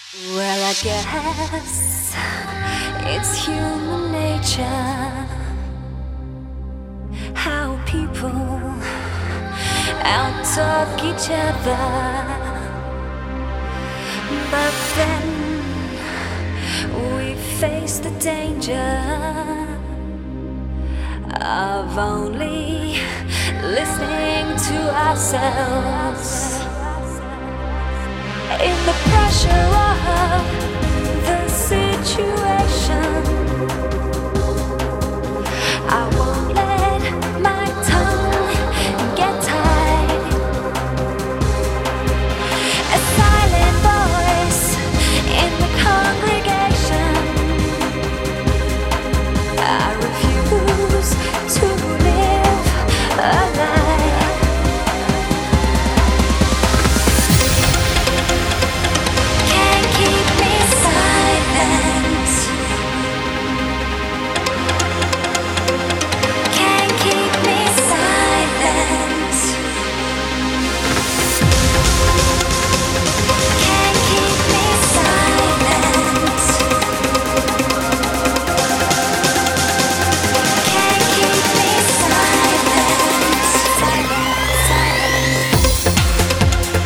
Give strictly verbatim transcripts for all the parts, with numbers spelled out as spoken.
Well, I guess it's human nature how people out-talk each other, but then we face the danger of only listening to ourselves. In the pressure of the situation, I won't let my tongue get tied. A silent voice in the congregation, I refuse to live a lie. Can't keep me silent. Can't keep me silent. Can't keep me silent. Can't keep me silent. Silent, silent.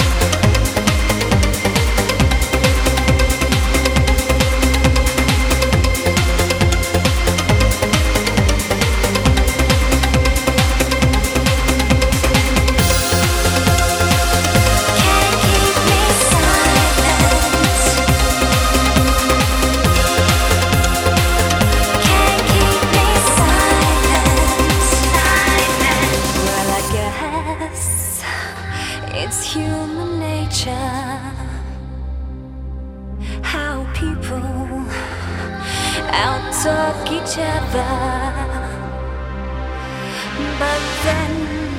Can't keep me silent. Can't keep me silent. Silent. Well, I guess it's human nature how people out-talk each other, but then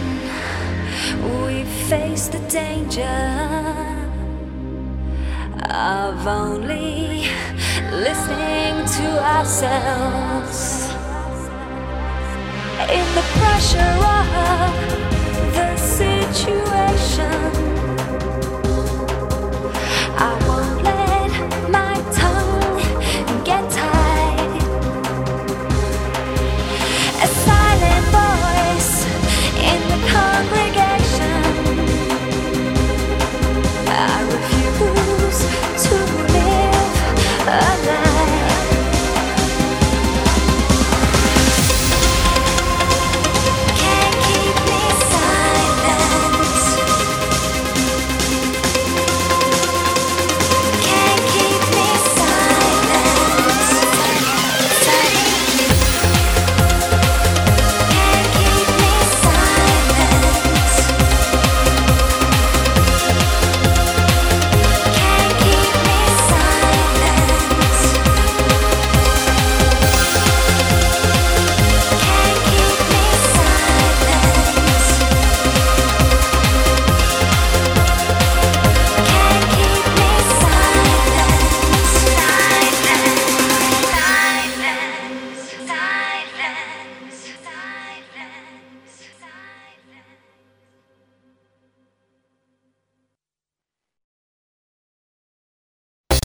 we face the danger of only listening to ourselves. In the pressure of the situation,